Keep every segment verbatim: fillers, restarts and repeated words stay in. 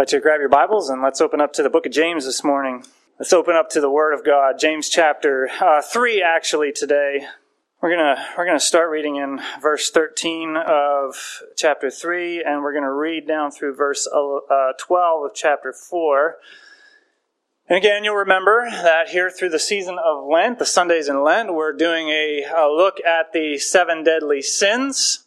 But you grab your Bibles and let's open up to the book of James this morning. Let's open up to the Word of God. James chapter uh, three, actually, today. We're gonna we're gonna start reading in verse thirteen of chapter three, and we're gonna read down through verse uh, twelve of chapter four. And again, you'll remember that here through the season of Lent, the Sundays in Lent, we're doing a, a look at the seven deadly sins.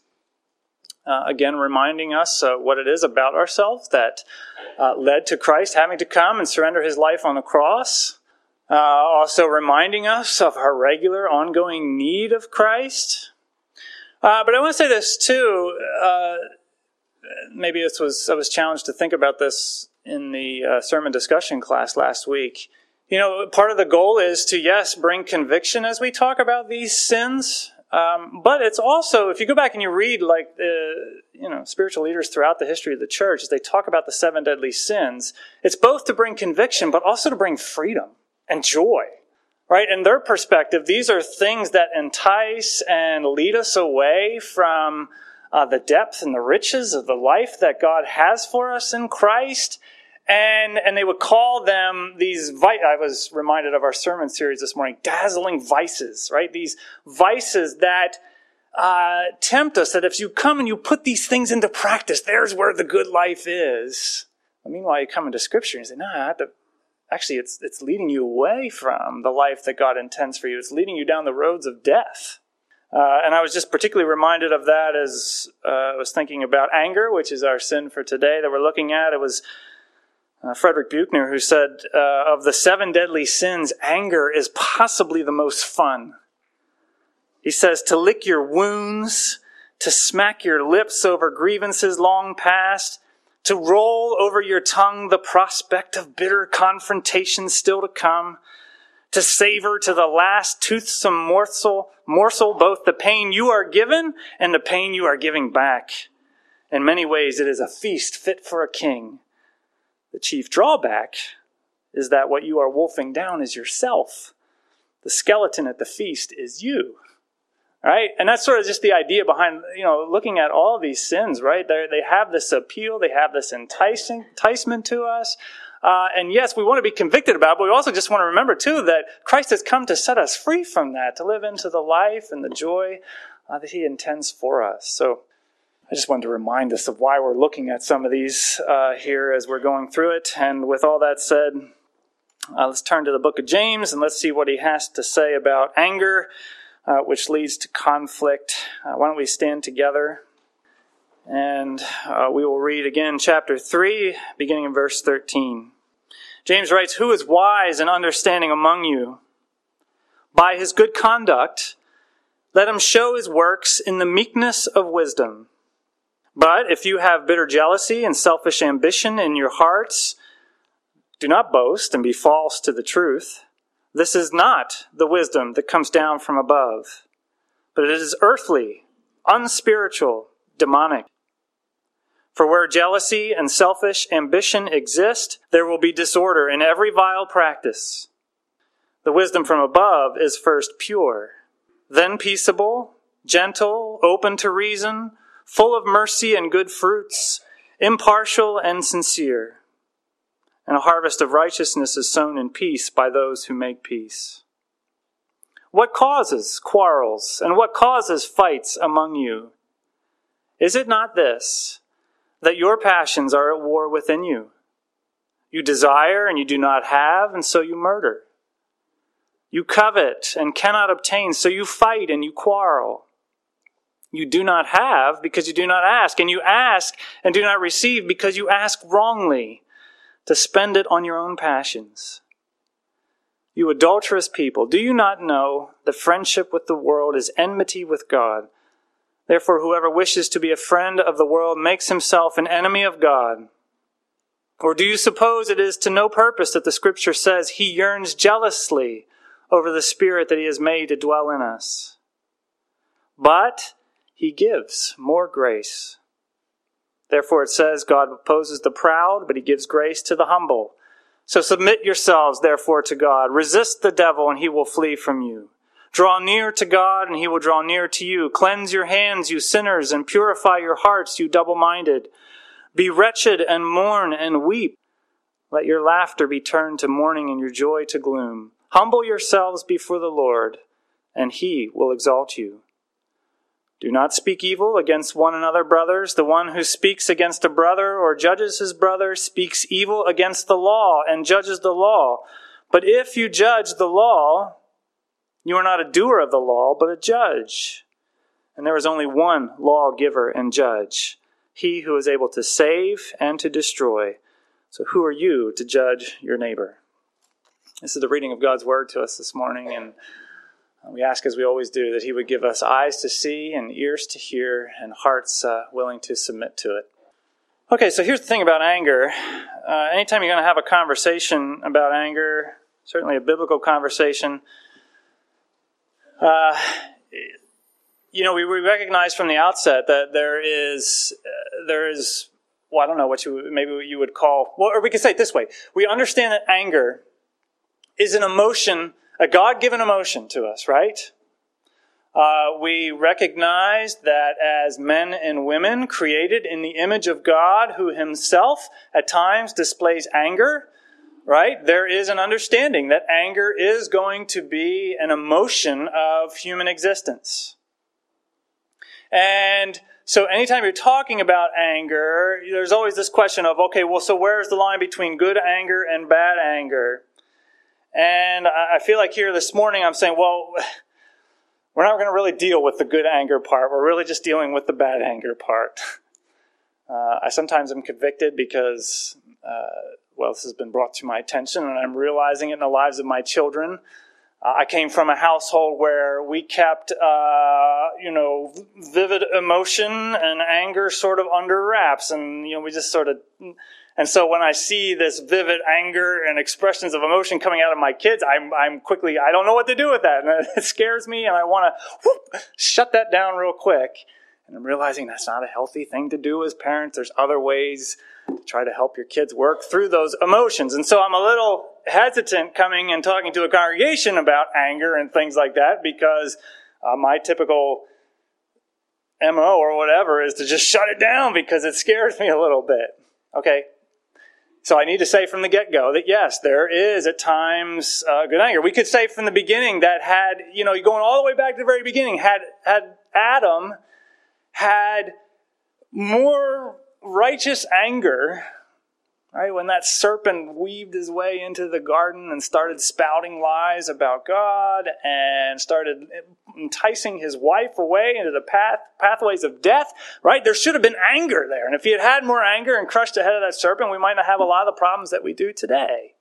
Uh, again, reminding us uh, what it is about ourselves that uh, led to Christ having to come and surrender his life on the cross. Uh, also reminding us of our regular, ongoing need of Christ. Uh, but I want to say this too. Uh, maybe this was I was challenged to think about this in the uh, sermon discussion class last week. You know, part of the goal is to, yes, bring conviction as we talk about these sins. Um, but it's also, if you go back and you read, like, the, you know, spiritual leaders throughout the history of the church, as they talk about the seven deadly sins, it's both to bring conviction, but also to bring freedom and joy, right? In their perspective, these are things that entice and lead us away from uh, the depth and the riches of the life that God has for us in Christ. And and they would call them these, vi- I was reminded of our sermon series this morning, dazzling vices, right? These vices that uh, tempt us, that if you come and you put these things into practice, there's where the good life is. But meanwhile, you come into Scripture and you say, no, I have to, actually it's, it's leading you away from the life that God intends for you. It's leading you down the roads of death. Uh, and I was just particularly reminded of that as uh, I was thinking about anger, which is our sin for today that we're looking at. It was Uh, Frederick Buechner, who said, uh, of the seven deadly sins, anger is possibly the most fun. He says, to lick your wounds, to smack your lips over grievances long past, to roll over your tongue the prospect of bitter confrontation still to come, to savor to the last toothsome morsel, morsel both the pain you are given and the pain you are giving back. In many ways, it is a feast fit for a king. The chief drawback is that what you are wolfing down is yourself. The skeleton at the feast is you, right? And that's sort of just the idea behind, you know, looking at all these sins, right? They they have this appeal, they have this enticing enticement to us. Uh, and yes, we want to be convicted about it, but we also just want to remember too that Christ has come to set us free from that, to live into the life and the joy uh, that he intends for us. So I just wanted to remind us of why we're looking at some of these uh, here as we're going through it. And with all that said, uh, let's turn to the book of James and let's see what he has to say about anger, uh, which leads to conflict. Uh, why don't we stand together? And uh, we will read again chapter three, beginning in verse thirteen. James writes, "Who is wise and understanding among you? By his good conduct, let him show his works in the meekness of wisdom. But if you have bitter jealousy and selfish ambition in your hearts, do not boast and be false to the truth. This is not the wisdom that comes down from above, but it is earthly, unspiritual, demonic. For where jealousy and selfish ambition exist, there will be disorder in every vile practice. The wisdom from above is first pure, then peaceable, gentle, open to reason, full of mercy and good fruits, impartial and sincere. And a harvest of righteousness is sown in peace by those who make peace. What causes quarrels and what causes fights among you? Is it not this, that your passions are at war within you? You desire and you do not have, and so you murder. You covet and cannot obtain, so you fight and you quarrel. You do not have because you do not ask, and you ask and do not receive because you ask wrongly, to spend it on your own passions. You adulterous people, do you not know that friendship with the world is enmity with God? Therefore, whoever wishes to be a friend of the world makes himself an enemy of God. Or do you suppose it is to no purpose that the Scripture says he yearns jealously over the Spirit that he has made to dwell in us? But he gives more grace. Therefore it says, God opposes the proud, but he gives grace to the humble. So submit yourselves, therefore, to God. Resist the devil, and he will flee from you. Draw near to God, and he will draw near to you. Cleanse your hands, you sinners, and purify your hearts, you double-minded. Be wretched and mourn and weep. Let your laughter be turned to mourning and your joy to gloom. Humble yourselves before the Lord, and he will exalt you. Do not speak evil against one another, brothers. The one who speaks against a brother or judges his brother speaks evil against the law and judges the law. But if you judge the law, you are not a doer of the law, but a judge. And there is only one lawgiver and judge, he who is able to save and to destroy. So who are you to judge your neighbor? This is the reading of God's word to us this morning, and we ask, as we always do, that he would give us eyes to see and ears to hear and hearts uh, willing to submit to it. Okay, so here's the thing about anger. Uh, anytime you're going to have a conversation about anger, certainly a biblical conversation, uh, you know, we, we recognize from the outset that there is, uh, there is, well, I don't know what you maybe what you would call, well, or we could say it this way. We understand that anger is an emotion, a God-given emotion to us, right? Uh, we recognize that as men and women created in the image of God, who himself at times displays anger, right? There is an understanding that anger is going to be an emotion of human existence. And so anytime you're talking about anger, there's always this question of, okay, well, so where's the line between good anger and bad anger? And I feel like here this morning I'm saying, well, we're not going to really deal with the good anger part. We're really just dealing with the bad anger part. Uh, I sometimes am convicted because, uh, well, this has been brought to my attention and I'm realizing it in the lives of my children. Uh, I came from a household where we kept, uh, you know, vivid emotion and anger sort of under wraps. And, you know, we just sort of... And so when I see this vivid anger and expressions of emotion coming out of my kids, I'm I'm quickly, I don't know what to do with that. And it scares me, and I want to shut that down real quick. And I'm realizing that's not a healthy thing to do as parents. There's other ways to try to help your kids work through those emotions. And so I'm a little hesitant coming and talking to a congregation about anger and things like that, because uh, my typical M O or whatever is to just shut it down because it scares me a little bit. Okay? So I need to say from the get-go that yes, there is at times uh, good anger. We could say from the beginning that had, you know, going all the way back to the very beginning, had had Adam had more righteous anger, right, when that serpent weaved his way into the garden and started spouting lies about God and started enticing his wife away into the path pathways of death, right? There should have been anger there. And if he had had more anger and crushed the head of that serpent, we might not have a lot of the problems that we do today.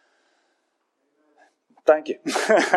Thank you.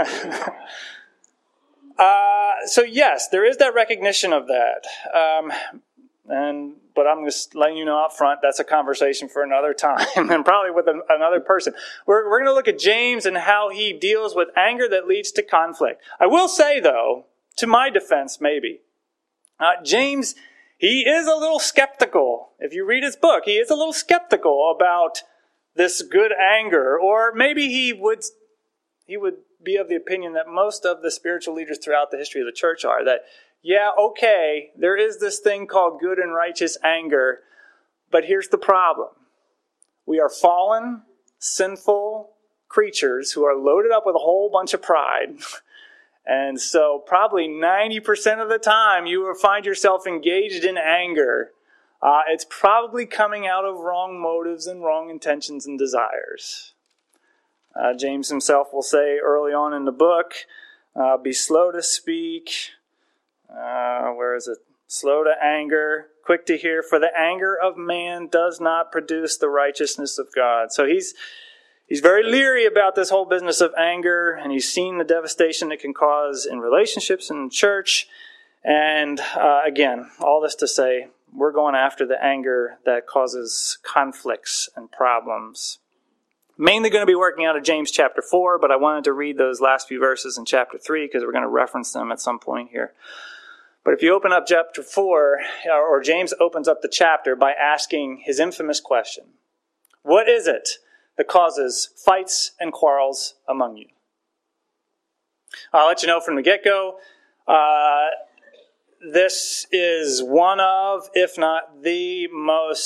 uh, so yes, there is that recognition of that. Um, and But I'm just letting you know up front, that's a conversation for another time and probably with a, another person. We're, we're going to look at James and how he deals with anger that leads to conflict. I will say, though, to my defense, maybe, uh, James, he is a little skeptical. If you read his book, he is a little skeptical about this good anger. Or maybe he would, he would be of the opinion that most of the spiritual leaders throughout the history of the church are, that yeah, okay, there is this thing called good and righteous anger, but here's the problem. We are fallen, sinful creatures who are loaded up with a whole bunch of pride. And so probably ninety percent of the time you will find yourself engaged in anger. Uh, it's probably coming out of wrong motives and wrong intentions and desires. Uh, James himself will say early on in the book, uh, be slow to speak. Uh, where is it? Slow to anger, quick to hear, for the anger of man does not produce the righteousness of God. So he's he's very leery about this whole business of anger, and he's seen the devastation it can cause in relationships and church. And uh, again, all this to say, we're going after the anger that causes conflicts and problems. Mainly going to be working out of James chapter four, but I wanted to read those last few verses in chapter three because we're going to reference them at some point here. But if you open up chapter four, or James opens up the chapter by asking his infamous question, what is it that causes fights and quarrels among you? I'll let you know from the get-go, uh, this is one of, if not the most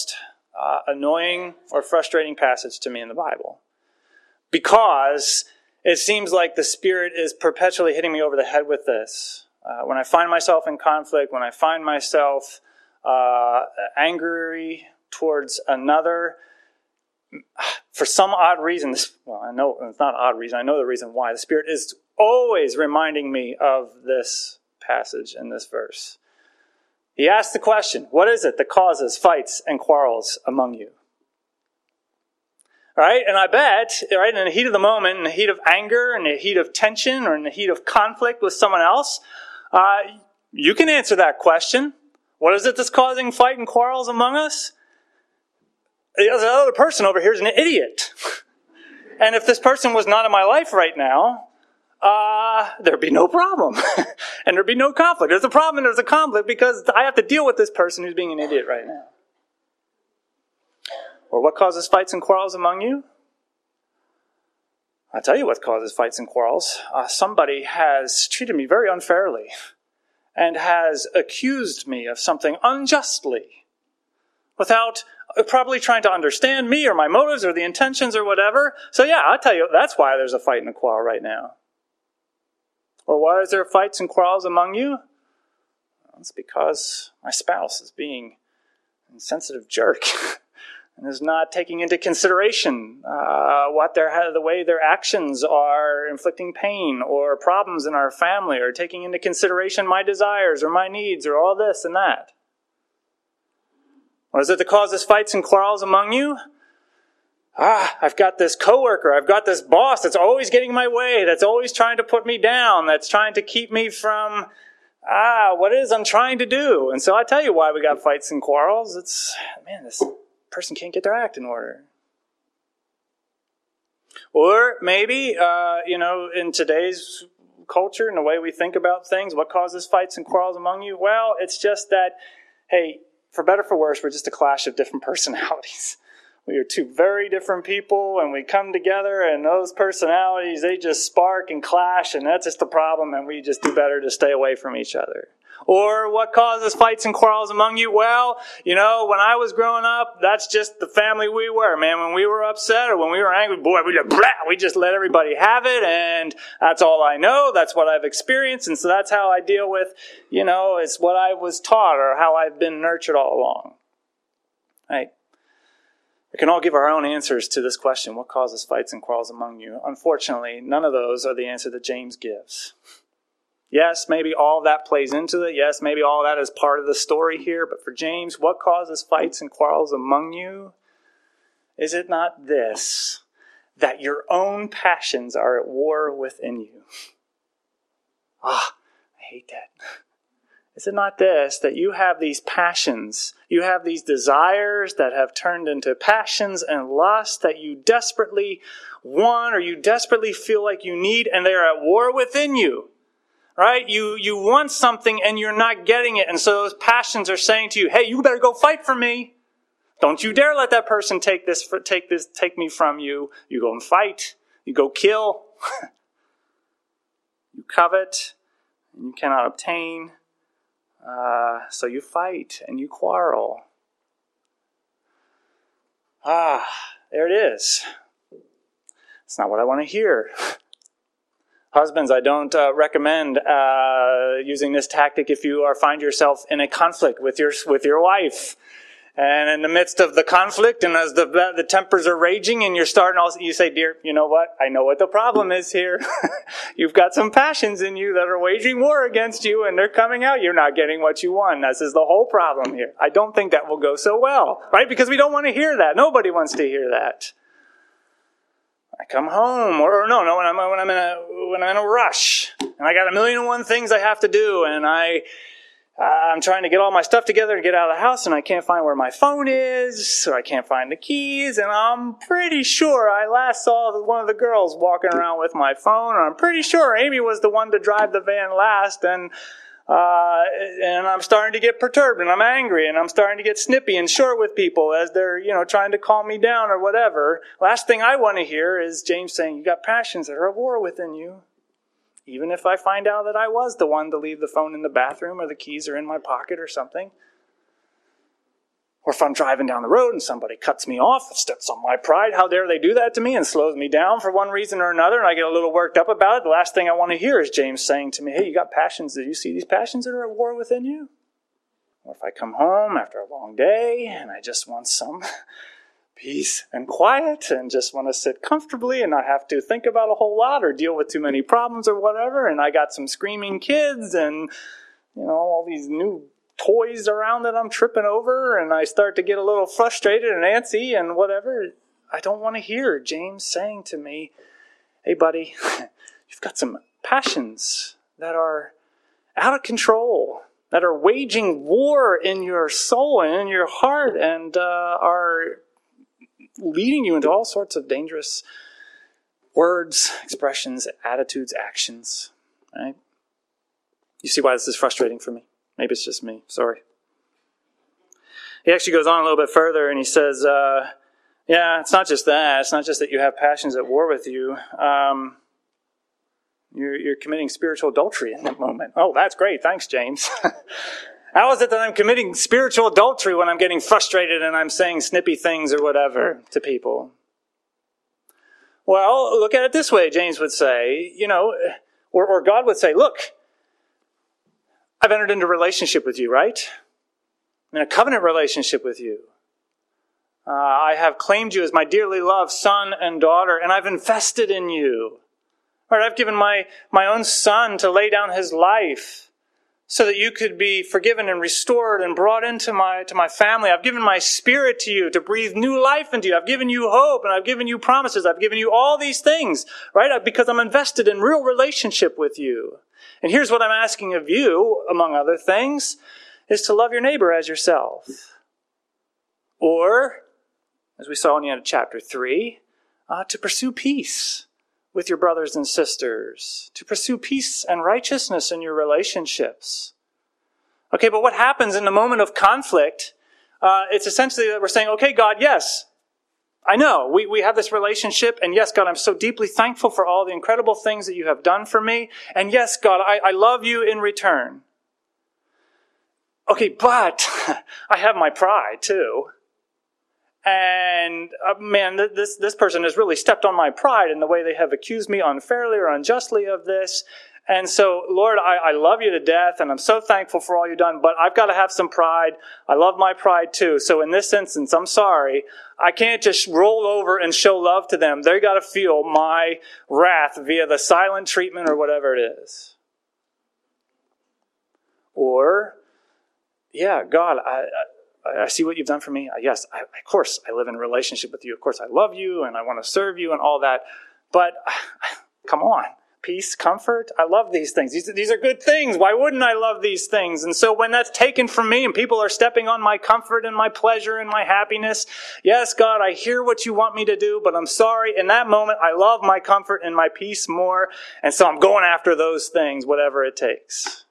uh, annoying or frustrating passage to me in the Bible. Because it seems like the Spirit is perpetually hitting me over the head with this. Uh, when I find myself in conflict, when I find myself uh, angry towards another, for some odd reason, this, well, I know it's not an odd reason, I know the reason why. The Spirit is always reminding me of this passage in this verse. He asks the question, what is it that causes fights and quarrels among you? All right, and I bet, right, in the heat of the moment, in the heat of anger, in the heat of tension, or in the heat of conflict with someone else, uh, you can answer that question. What is it that's causing fight and quarrels among us? The other person over here is an idiot. And if this person was not in my life right now, uh, there'd be no problem. And there'd be no conflict. There's a problem and there's a conflict because I have to deal with this person who's being an idiot right now. Or what causes fights and quarrels among you? I'll tell you what causes fights and quarrels. Uh, somebody has treated me very unfairly and has accused me of something unjustly without probably trying to understand me or my motives or the intentions or whatever. So yeah, I'll tell you, that's why there's a fight and a quarrel right now. Or why is there fights and quarrels among you? Well, it's because my spouse is being an insensitive jerk and is not taking into consideration uh, what their the way their actions are inflicting pain or problems in our family, or taking into consideration my desires or my needs or all this and that. What is it that causes fights and quarrels among you? Ah, I've got this coworker, I've got this boss that's always getting in my way, that's always trying to put me down, that's trying to keep me from, ah, what it is I'm trying to do. And so I tell you why we got fights and quarrels. It's, man, this person can't get their act in order. Or maybe, uh, you know, in today's culture and the way we think about things, what causes fights and quarrels among you? Well, it's just that, hey, for better or for worse, we're just a clash of different personalities. We are two very different people, and we come together, and those personalities, they just spark and clash, and that's just the problem, and we just do better to stay away from each other. Or what causes fights and quarrels among you? Well, you know, when I was growing up, that's just the family we were, man. When we were upset or when we were angry, boy, we just, blah, we just let everybody have it, and that's all I know. That's what I've experienced, and so that's how I deal with, you know, it's what I was taught or how I've been nurtured all along. Right? We can all give our own answers to this question, what causes fights and quarrels among you? Unfortunately, none of those are the answer that James gives. Yes, maybe all that plays into it. Yes, maybe all that is part of the story here. But for James, what causes fights and quarrels among you? Is it not this, that your own passions are at war within you? Ah, I hate that. Is it not this, that you have these passions, you have these desires that have turned into passions and lust that you desperately want or you desperately feel like you need, and they are at war within you? Right? You you want something and you're not getting it, and so those passions are saying to you, hey, you better go fight for me. Don't you dare let that person take this, take this, take me from you. You go and fight. You go kill. You covet, and you cannot obtain. Uh, so you fight and you quarrel. Ah, there it is. It's not what I want to hear. Husbands, I don't uh, recommend uh, using this tactic if you are find yourself in a conflict with your with your wife. And in the midst of the conflict, and as the the tempers are raging, and you're starting, all, you say, dear, you know what? I know what the problem is here. You've got some passions in you that are waging war against you, and they're coming out. You're not getting what you want. This is the whole problem here. I don't think that will go so well, right? Because we don't want to hear that. Nobody wants to hear that. I come home, or, or no, no, when I'm when I'm in a when I'm in a rush, and I got a million and one things I have to do, and I. Uh, I'm trying to get all my stuff together to get out of the house, and I can't find where my phone is, or I can't find the keys, and I'm pretty sure I last saw one of the girls walking around with my phone, and I'm pretty sure Amy was the one to drive the van last, and uh, and I'm starting to get perturbed, and I'm angry, and I'm starting to get snippy and short with people as they're, you know, trying to calm me down or whatever. Last thing I want to hear is James saying, you got passions that are at war within you. Even if I find out that I was the one to leave the phone in the bathroom or the keys are in my pocket or something. Or if I'm driving down the road and somebody cuts me off, steps on my pride, how dare they do that to me, and slows me down for one reason or another, and I get a little worked up about it. The last thing I want to hear is James saying to me, hey, you got passions. Did you see these passions that are at war within you? Or if I come home after a long day and I just want some peace and quiet and just want to sit comfortably and not have to think about a whole lot or deal with too many problems or whatever, and I got some screaming kids and, you know, all these new toys around that I'm tripping over, and I start to get a little frustrated and antsy and whatever, I don't want to hear James saying to me, hey buddy, you've got some passions that are out of control, that are waging war in your soul and in your heart, and uh, are leading you into all sorts of dangerous words, expressions, attitudes, actions. Right? You see why this is frustrating for me? Maybe it's just me. Sorry. He actually goes on a little bit further and he says, uh, yeah, it's not just that. It's not just that you have passions at war with you. Um, you're, you're committing spiritual adultery in that moment. Oh, that's great. Thanks, James. How is it that I'm committing spiritual adultery when I'm getting frustrated and I'm saying snippy things or whatever to people? Well, look at it this way, James would say, you know, or, or God would say, look, I've entered into a relationship with you, right? I'm in a covenant relationship with you. Uh, I have claimed you as my dearly loved son and daughter, and I've invested in you. Right, I've given my, my own son to lay down his life so that you could be forgiven and restored and brought into my, to my family. I've given my spirit to you to breathe new life into you. I've given you hope, and I've given you promises. I've given you all these things, right? Because I'm invested in real relationship with you. And here's what I'm asking of you, among other things, is to love your neighbor as yourself. Or, as we saw in the end of chapter three, uh, to pursue peace with your brothers and sisters. To pursue peace and righteousness in your relationships. Okay, but what happens in the moment of conflict? Uh, it's essentially that we're saying, okay, God, yes, I know, we, we have this relationship, and yes, God, I'm so deeply thankful for all the incredible things that you have done for me, and yes, God, I, I love you in return. Okay, but I have my pride too, and uh, man, this, this person has really stepped on my pride in the way they have accused me unfairly or unjustly of this. And so, Lord, I, I love you to death, and I'm so thankful for all you've done, but I've got to have some pride. I love my pride too. So in this instance, I'm sorry. I can't just roll over and show love to them. They got to feel my wrath via the silent treatment or whatever it is. Or, yeah, God, I, I, I see what you've done for me. Yes, I, of course, I live in a relationship with you. Of course, I love you, and I want to serve you and all that. But, come on. Peace, comfort. I love these things. These, these are good things. Why wouldn't I love these things? And so when that's taken from me and people are stepping on my comfort and my pleasure and my happiness, yes, God, I hear what you want me to do, but I'm sorry. In that moment, I love my comfort and my peace more. And so I'm going after those things, whatever it takes.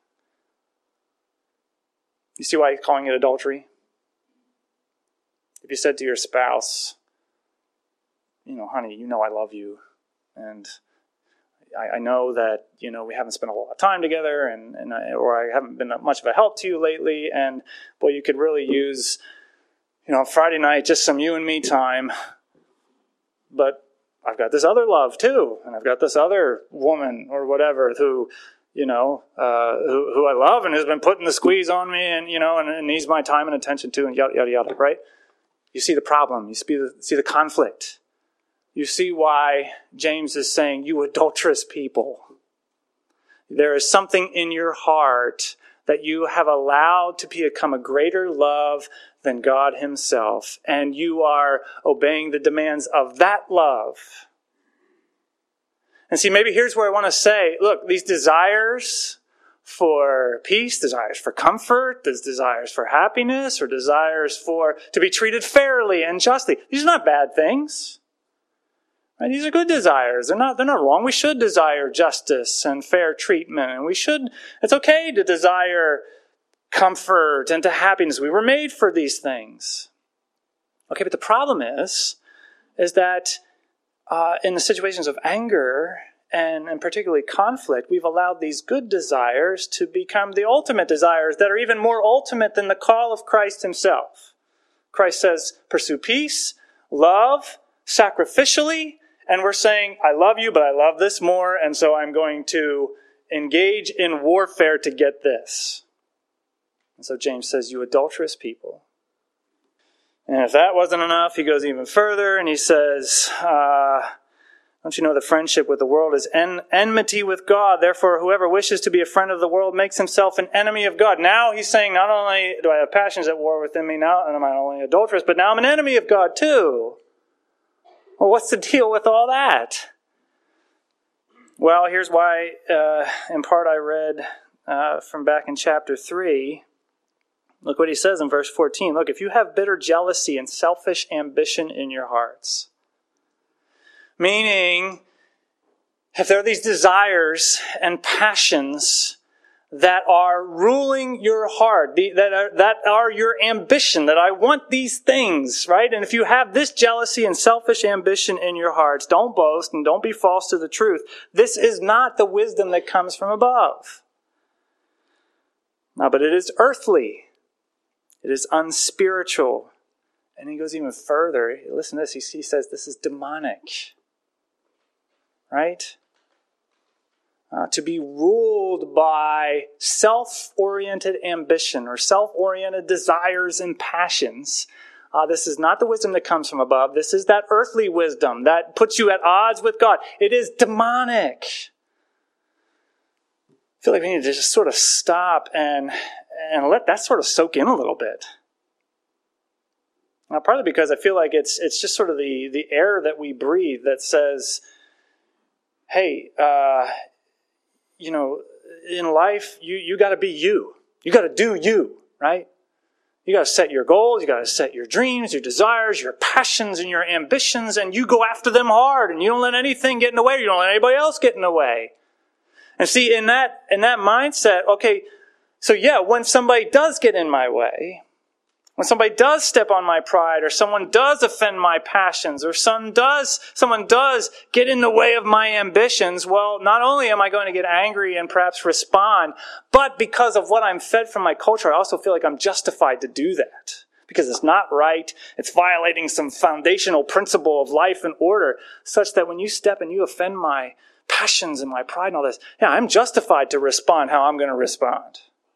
You see why he's calling it adultery? If you said to your spouse, you know, honey, you know I love you, and I, I know that, you know, we haven't spent a lot of time together, and, and I, or I haven't been much of a help to you lately, and boy, you could really use, you know, Friday night, just some you and me time. But I've got this other love too, and I've got this other woman or whatever who, you know, uh, who, who I love and has been putting the squeeze on me, and, you know, and, and needs my time and attention too, and yada, yada, yada, right? You see the problem. You see the, see the conflict. You see why James is saying, you adulterous people. There is something in your heart that you have allowed to become a greater love than God himself. And you are obeying the demands of that love. And see, maybe here's where I want to say, look, these desires for peace, desires for comfort, these desires for happiness, or desires for to be treated fairly and justly, these are not bad things. Right? These are good desires. They're not, they're not wrong. We should desire justice and fair treatment. And we should, it's okay to desire comfort and to happiness. We were made for these things. Okay, but the problem is, is that uh, in the situations of anger and, and particularly conflict, we've allowed these good desires to become the ultimate desires that are even more ultimate than the call of Christ himself. Christ says, pursue peace, love, sacrificially, and we're saying, I love you, but I love this more, and so I'm going to engage in warfare to get this. And so James says, you adulterous people. And if that wasn't enough, he goes even further, and he says, uh, don't you know that friendship with the world is en- enmity with God? Therefore, whoever wishes to be a friend of the world makes himself an enemy of God. Now he's saying, not only do I have passions at war within me, now and I'm not only adulterous, but now I'm an enemy of God too. Well, what's the deal with all that? Well, here's why, uh, in part I read uh, from back in chapter three. Look what he says in verse fourteen. Look, if you have bitter jealousy and selfish ambition in your hearts, meaning, if there are these desires and passions that are ruling your heart, that are, that are your ambition, that I want these things, right? And if you have this jealousy and selfish ambition in your hearts, don't boast and don't be false to the truth. This is not the wisdom that comes from above. No, but it is earthly. It is unspiritual. And he goes even further. Listen to this. He, he says this is demonic. Right? Uh, to be ruled by self-oriented ambition or self-oriented desires and passions. Uh, this is not the wisdom that comes from above. This is that earthly wisdom that puts you at odds with God. It is demonic. I feel like we need to just sort of stop and, and let that sort of soak in a little bit. Now, partly because I feel like it's it's just sort of the, the air that we breathe that says, hey, uh, you know, in life, you, you got to be you. You got to do you, right? You got to set your goals. You got to set your dreams, your desires, your passions, and your ambitions, and you go after them hard, and you don't let anything get in the way. You don't let anybody else get in the way. And see, in that in that mindset, okay, so yeah, when somebody does get in my way, when somebody does step on my pride, or someone does offend my passions, or some does, someone does get in the way of my ambitions, well, not only am I going to get angry and perhaps respond, but because of what I'm fed from my culture, I also feel like I'm justified to do that. Because it's not right, it's violating some foundational principle of life and order, such that when you step and you offend my passions and my pride and all this, yeah, I'm justified to respond how I'm going to respond.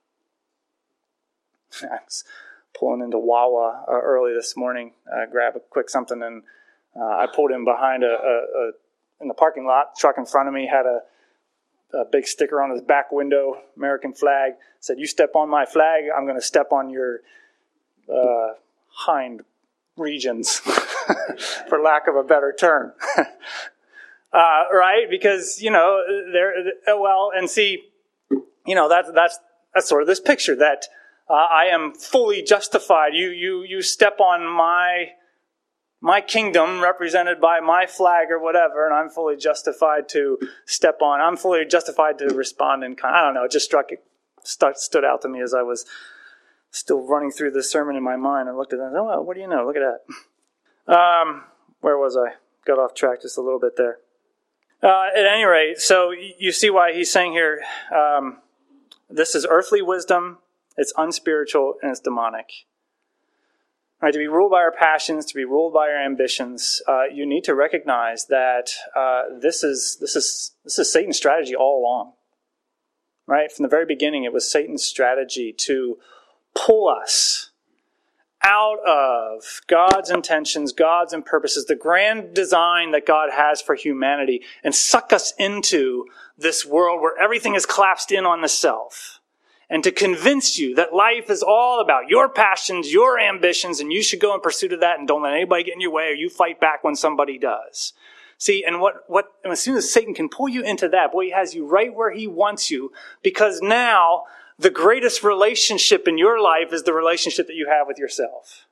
Pulling into Wawa uh, early this morning, uh, grab a quick something, and uh, I pulled in behind a, a, a in the parking lot. Truck in front of me had a, a big sticker on his back window, American flag. Said, "You step on my flag, I'm going to step on your uh, hind regions," for lack of a better term. uh, right? Because you know, there. Well, and see, you know, that's that's that's sort of this picture that. Uh, I am fully justified. You, you, you step on my, my kingdom represented by my flag or whatever, and I'm fully justified to step on. I'm fully justified to respond in kind. I don't know. It just struck, stuck, stood out to me as I was still running through this sermon in my mind. I looked at that. Oh, well, what do you know? Look at that. Um, where was I? Got off track just a little bit there. Uh, at any rate, so you see why he's saying here, um, this is earthly wisdom. It's unspiritual and it's demonic. Right, to be ruled by our passions, to be ruled by our ambitions, uh, you need to recognize that uh, this is this is this is Satan's strategy all along. Right, from the very beginning, it was Satan's strategy to pull us out of God's intentions, God's and purposes, the grand design that God has for humanity, and suck us into this world where everything is collapsed in on the self. And to convince you that life is all about your passions, your ambitions, and you should go in pursuit of that and don't let anybody get in your way, or you fight back when somebody does. See, and what, what, and as soon as Satan can pull you into that, boy, he has you right where he wants you, because now the greatest relationship in your life is the relationship that you have with yourself.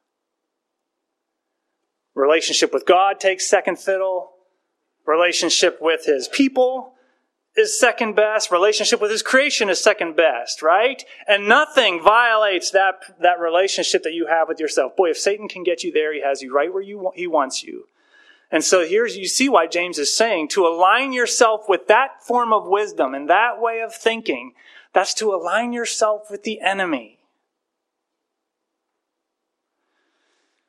Relationship with God takes second fiddle. Relationship with his people is second best. Relationship with his creation is second best, right? And nothing violates that, that relationship that you have with yourself. Boy, if Satan can get you there, he has you right where you, he wants you. And so here's, you see why James is saying to align yourself with that form of wisdom and that way of thinking, that's to align yourself with the enemy.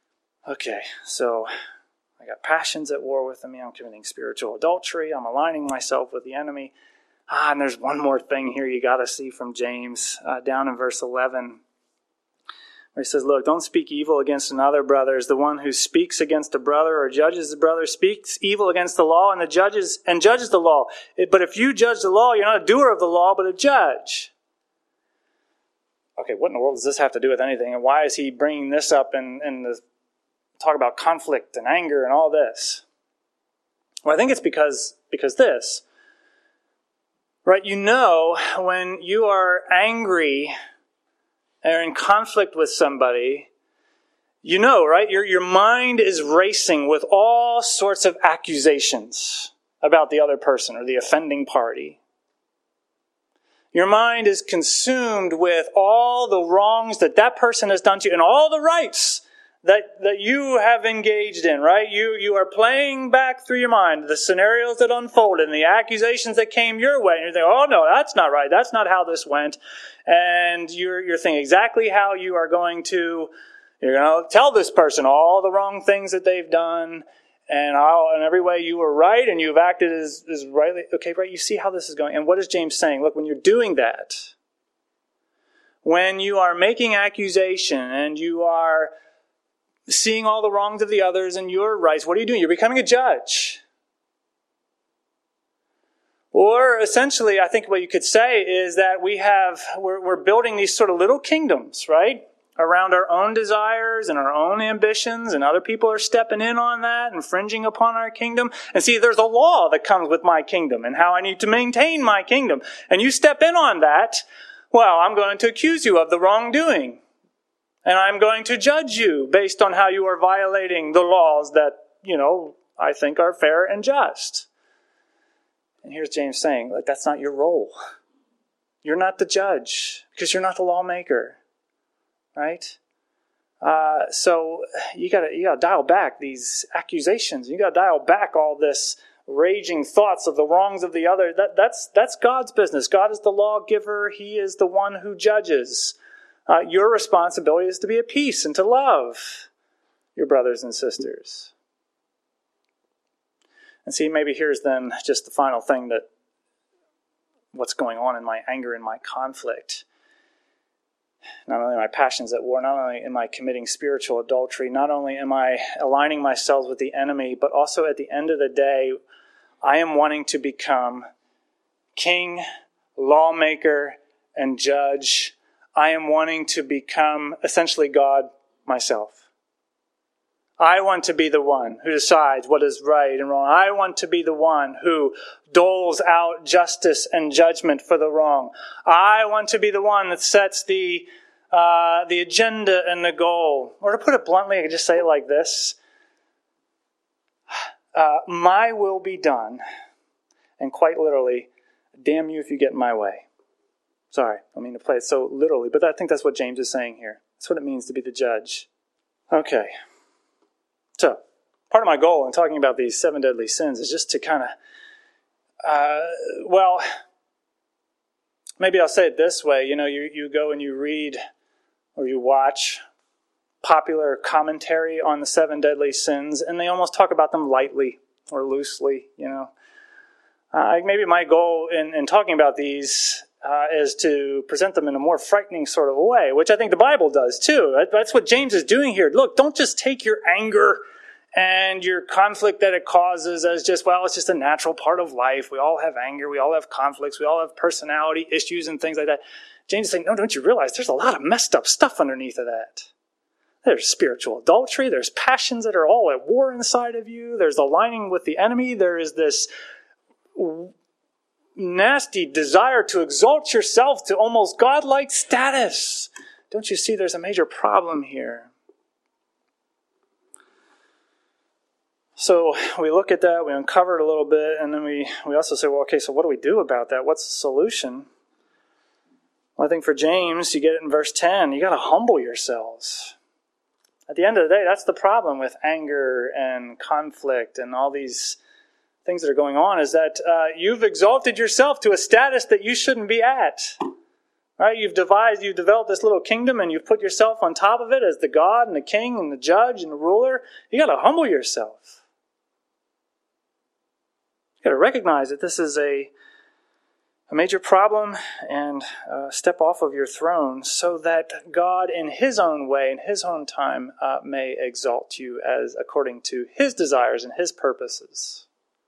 Okay, so I got passions at war with me. I'm committing spiritual adultery. I'm aligning myself with the enemy. Ah, and there's one more thing here you got to see from James, uh, down in verse eleven, where he says, look, don't speak evil against another brother. As the one who speaks against a brother or judges a brother speaks evil against the law and the judges and judges the law. But if you judge the law, you're not a doer of the law, but a judge. Okay, what in the world does this have to do with anything? And why is he bringing this up and in, in the talk about conflict and anger and all this? Well, I think it's because because this. Right, you know, when you are angry or in conflict with somebody, you know, right? Your, your mind is racing with all sorts of accusations about the other person or the offending party. Your mind is consumed with all the wrongs that that person has done to you and all the rights that, that you have engaged in, right? You, you are playing back through your mind the scenarios that unfolded and the accusations that came your way. And you're thinking, oh no, that's not right. That's not how this went. And you're, you're thinking exactly how you are going to, you're going to tell this person all the wrong things that they've done. And how, in every way you were right and you've acted as, as rightly. Okay, right, you see how this is going. And what is James saying? Look, when you're doing that, when you are making accusation and you are seeing all the wrongs of the others and your rights, what are you doing? You're becoming a judge. Or essentially, I think what you could say is that we have, we're, we're building these sort of little kingdoms, right? Around our own desires and our own ambitions, and other people are stepping in on that, infringing upon our kingdom. And see, there's a law that comes with my kingdom and how I need to maintain my kingdom. And you step in on that, well, I'm going to accuse you of the wrongdoing. And I'm going to judge you based on how you are violating the laws that, you know, I think are fair and just. And here's James saying, like, that's not your role. You're not the judge because you're not the lawmaker, right? Uh, so you gotta you gotta dial back these accusations. You gotta dial back all this raging thoughts of the wrongs of the other. That that's that's God's business. God is the lawgiver. He is the one who judges. Uh, your responsibility is to be at peace and to love your brothers and sisters. And see, maybe here's then just the final thing, that what's going on in my anger and my conflict. Not only am I passions at war, not only am I committing spiritual adultery, not only am I aligning myself with the enemy, but also at the end of the day, I am wanting to become king, lawmaker, and judge. I am wanting to become essentially God myself. I want to be the one who decides what is right and wrong. I want to be the one who doles out justice and judgment for the wrong. I want to be the one that sets the uh, the agenda and the goal. Or to put it bluntly, I could just say it like this. Uh, my will be done. And quite literally, damn you if you get in my way. Sorry, I mean to play it so literally, but I think that's what James is saying here. That's what it means to be the judge. Okay. So, part of my goal in talking about these seven deadly sins is just to kind of, uh, well, maybe I'll say it this way. You know, you, you go and you read or you watch popular commentary on the seven deadly sins, and they almost talk about them lightly or loosely, you know. Uh, maybe my goal in, in talking about these Uh, is to present them in a more frightening sort of a way, which I think the Bible does too. That's what James is doing here. Look, don't just take your anger and your conflict that it causes as just, well, it's just a natural part of life. We all have anger. We all have conflicts. We all have personality issues and things like that. James is saying, no, don't you realize there's a lot of messed up stuff underneath of that? There's spiritual adultery. There's passions that are all at war inside of you. There's aligning with the enemy. There is this nasty desire to exalt yourself to almost godlike status. Don't you see there's a major problem here? So we look at that, we uncover it a little bit, and then we, we also say, well, okay, so what do we do about that? What's the solution? Well, I think for James, you get it in verse ten, you got to humble yourselves. At the end of the day, that's the problem with anger and conflict and all these things that are going on, is that uh, you've exalted yourself to a status that you shouldn't be at. Right? You've devised, you've developed this little kingdom and you've put yourself on top of it as the God and the king and the judge and the ruler. You got to humble yourself. You got to recognize that this is a, a major problem and uh, step off of your throne so that God in His own way, in His own time, uh, may exalt you as according to His desires and His purposes.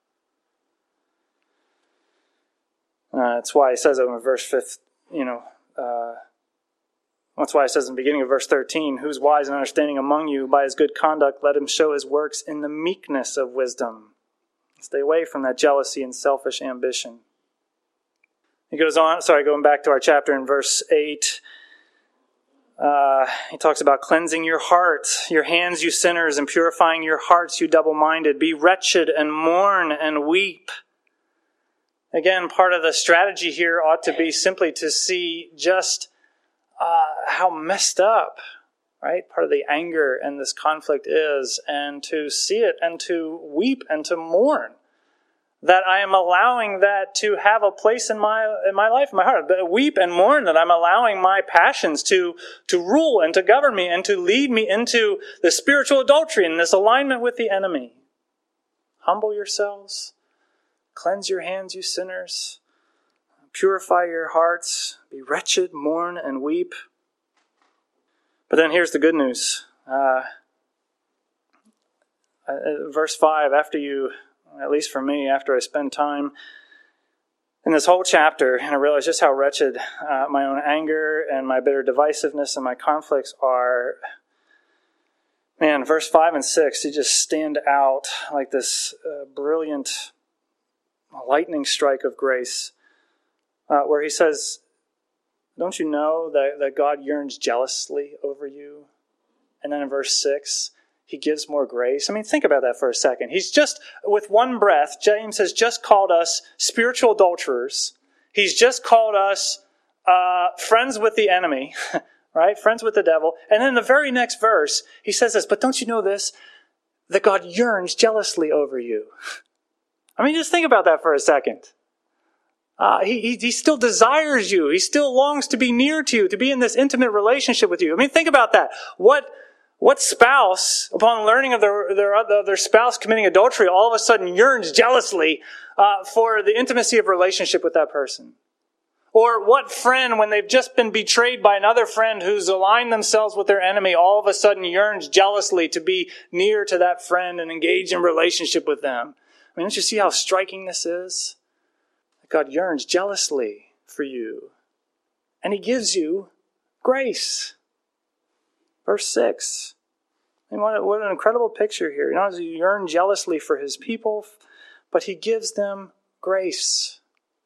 Uh, that's why He says over in verse fifth, you know, Uh, that's why it says in the beginning of verse thirteen, who's wise and understanding among you, by his good conduct, let him show his works in the meekness of wisdom. Stay away from that jealousy and selfish ambition. He goes on, sorry, going back to our chapter in verse eight, uh, he talks about cleansing your hearts, your hands, you sinners, and purifying your hearts, you double-minded. Be wretched and mourn and weep. Again, part of the strategy here ought to be simply to see just uh, how messed up, right, part of the anger and this conflict is, and to see it and to weep and to mourn that I am allowing that to have a place in my in my life, in my heart. But weep and mourn that I'm allowing my passions to, to rule and to govern me and to lead me into the spiritual adultery and this alignment with the enemy. Humble yourselves. Cleanse your hands, you sinners. Purify your hearts. Be wretched, mourn, and weep. But then here's the good news. Uh, verse five, after you, at least for me, after I spend time in this whole chapter, and I realize just how wretched uh, my own anger and my bitter divisiveness and my conflicts are, man, verse five and six, they just stand out like this uh, brilliant a lightning strike of grace, uh, where he says, don't you know that, that God yearns jealously over you? And then in verse six, he gives more grace. I mean, think about that for a second. He's just, with one breath, James has just called us spiritual adulterers. He's just called us uh, friends with the enemy, right? Friends with the devil. And then in the very next verse, he says this, but don't you know this? That God yearns jealously over you. I mean, just think about that for a second. Uh, he, he, he still desires you. He still longs to be near to you, to be in this intimate relationship with you. I mean, think about that. What, what spouse, upon learning of their, their, of their spouse committing adultery, all of a sudden yearns jealously uh, for the intimacy of relationship with that person? Or what friend, when they've just been betrayed by another friend who's aligned themselves with their enemy, all of a sudden yearns jealously to be near to that friend and engage in relationship with them? I mean, don't you see how striking this is? God yearns jealously for you. And He gives you grace. Verse six. I mean, what, what an incredible picture here. Not only does He yearn jealously for His people, but He gives them grace.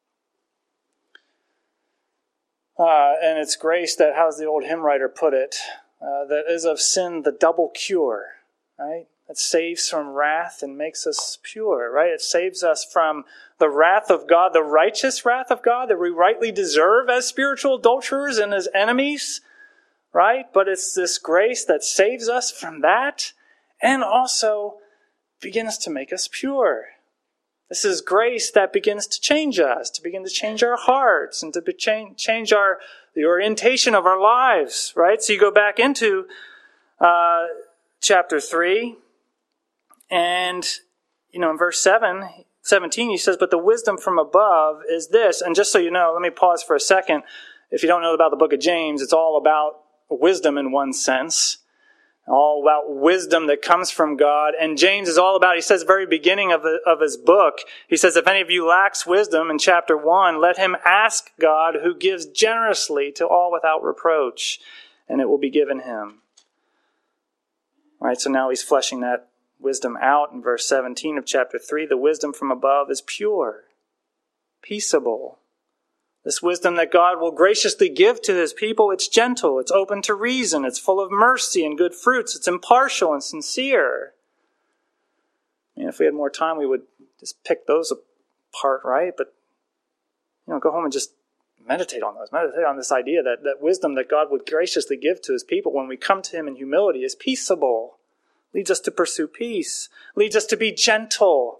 Uh, and it's grace that, how's the old hymn writer put it, uh, that is of sin the double cure, right? It saves from wrath and makes us pure, right? It saves us from the wrath of God, the righteous wrath of God that we rightly deserve as spiritual adulterers and as enemies, right? But it's this grace that saves us from that and also begins to make us pure. This is grace that begins to change us, to begin to change our hearts and to be change, change our the orientation of our lives, right? So you go back into uh, chapter three. And, you know, in verse seven, seventeen, he says, but the wisdom from above is this. And just so you know, let me pause for a second. If you don't know about the book of James, it's all about wisdom in one sense. All about wisdom that comes from God. And James is all about, he says at the very beginning of, the, of his book, he says, if any of you lacks wisdom, in chapter one, let him ask God who gives generously to all without reproach, and it will be given him. All right, so now he's fleshing that wisdom out in verse seventeen of chapter three. The wisdom from above is pure, peaceable. This wisdom that God will graciously give to His people, it's gentle, it's open to reason, it's full of mercy and good fruits, it's impartial and sincere. I mean, if we had more time, we would just pick those apart, right? But, you know, go home and just meditate on those. Meditate on this idea that, that wisdom that God would graciously give to His people when we come to Him in humility is peaceable. Leads us to pursue peace. Leads us to be gentle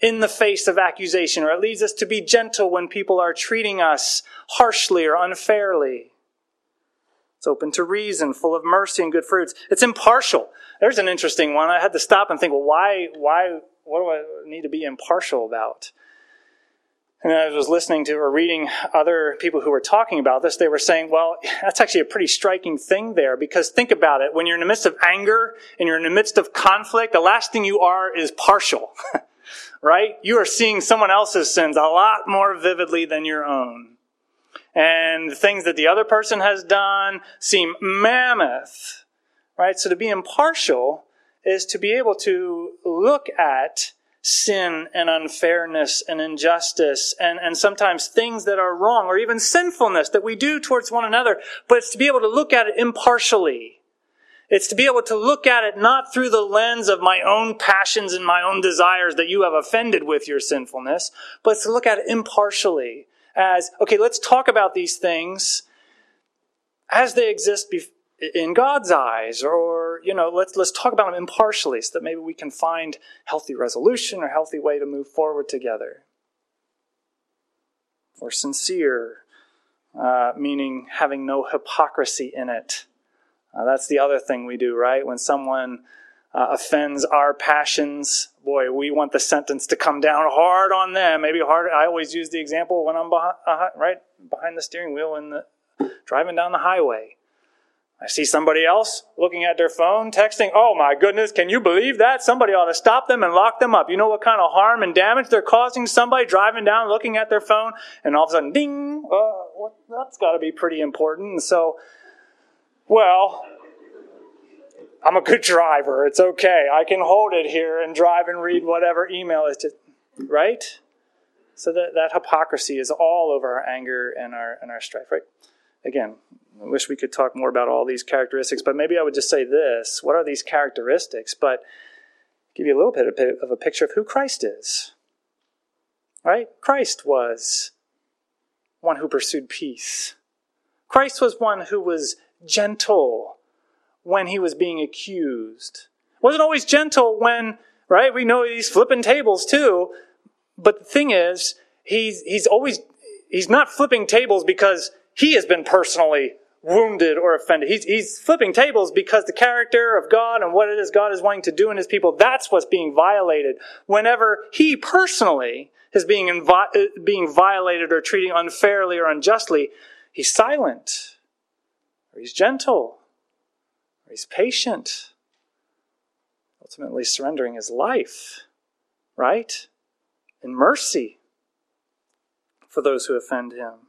in the face of accusation, or it leads us to be gentle when people are treating us harshly or unfairly. It's open to reason, full of mercy and good fruits. It's impartial. There's an interesting one. I had to stop and think, well, why, why, what do I need to be impartial about? And I was listening to or reading other people who were talking about this. They were saying, well, that's actually a pretty striking thing there, because think about it. When you're in the midst of anger and you're in the midst of conflict, the last thing you are is partial, right? You are seeing someone else's sins a lot more vividly than your own. And the things that the other person has done seem mammoth, right? So to be impartial is to be able to look at sin and unfairness and injustice and, and sometimes things that are wrong or even sinfulness that we do towards one another, but it's to be able to look at it impartially. It's to be able to look at it not through the lens of my own passions and my own desires that you have offended with your sinfulness, but it's to look at it impartially. As, okay, let's talk about these things as they exist bef- in God's eyes, or, you know, let's let's talk about them impartially so that maybe we can find healthy resolution or healthy way to move forward together. Or sincere, uh, meaning having no hypocrisy in it. Uh, that's the other thing we do, right? When someone Uh, offends our passions, boy, we want the sentence to come down hard on them. Maybe hard. I always use the example when I'm behind, uh, right behind the steering wheel and the, driving down the highway. I see somebody else looking at their phone, texting. Oh my goodness, can you believe that? Somebody ought to stop them and lock them up. You know what kind of harm and damage they're causing somebody driving down, looking at their phone, and all of a sudden, ding, uh, well, that's got to be pretty important. And so, well, I'm a good driver. It's okay. I can hold it here and drive and read whatever email is just, right? So that, that hypocrisy is all over our anger and our and our strife, right? Again, I wish we could talk more about all these characteristics, but maybe I would just say this. What are these characteristics? But give you a little bit of a picture of who Christ is, right? Christ was one who pursued peace. Christ was one who was gentle when he was being accused. Wasn't always gentle when, right? We know he's flipping tables too. But the thing is, he's he's always he's not flipping tables because he has been personally wounded or offended. He's he's flipping tables because the character of God and what it is God is wanting to do in his people, that's what's being violated. Whenever he personally is being invi- being violated or treating unfairly or unjustly, he's silent, or he's gentle, he's patient, ultimately surrendering his life, right? In mercy for those who offend him.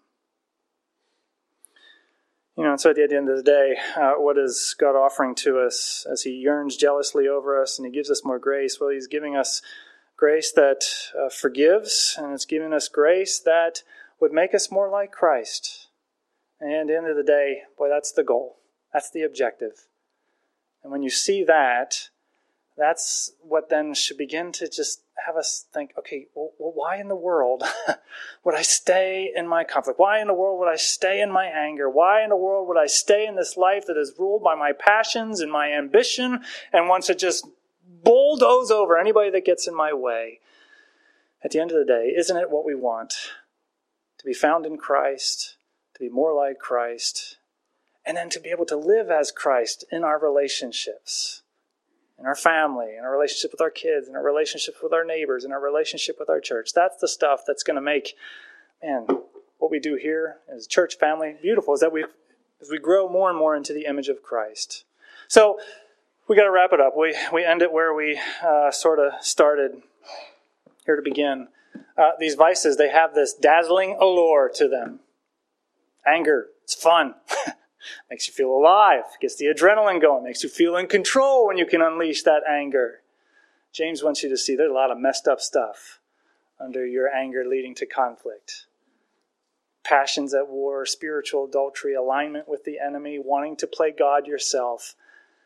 You know, and so at the end of the day, uh, what is God offering to us as he yearns jealously over us and he gives us more grace? Well, he's giving us grace that uh, forgives, and it's giving us grace that would make us more like Christ. And at the end of the day, boy, that's the goal. That's the objective. And when you see that, that's what then should begin to just have us think, okay, well, why in the world would I stay in my conflict? Why in the world would I stay in my anger? Why in the world would I stay in this life that is ruled by my passions and my ambition and wants to just bulldoze over anybody that gets in my way? At the end of the day, isn't it what we want? To be found in Christ, to be more like Christ, and then to be able to live as Christ in our relationships, in our family, in our relationship with our kids, in our relationship with our neighbors, in our relationship with our church. That's the stuff that's going to make, man, what we do here as a church family beautiful, is that we, as we grow more and more into the image of Christ. So we got to wrap it up. We we end it where we uh, sort of started here to begin. Uh, these vices, they have this dazzling allure to them. Anger, it's fun. Makes you feel alive, gets the adrenaline going, makes you feel in control when you can unleash that anger. James wants you to see there's a lot of messed up stuff under your anger leading to conflict. Passions at war, spiritual adultery, alignment with the enemy, wanting to play God yourself.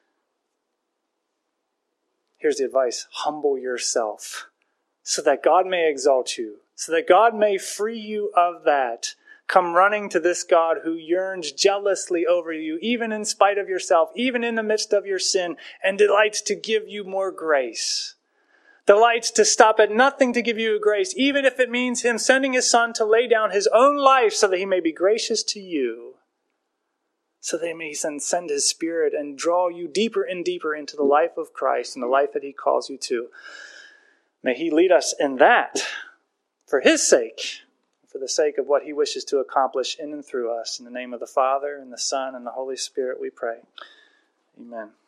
Here's the advice: humble yourself so that God may exalt you, so that God may free you of that. Come running to this God who yearns jealously over you, even in spite of yourself, even in the midst of your sin, and delights to give you more grace. delights to stop at nothing to give you a grace, even if it means him sending his Son to lay down his own life so that he may be gracious to you, so that he may then send his Spirit and draw you deeper and deeper into the life of Christ and the life that he calls you to. May he lead us in that for his sake, for the sake of what he wishes to accomplish in and through us. In the name of the Father, and the Son, and the Holy Spirit we pray. Amen.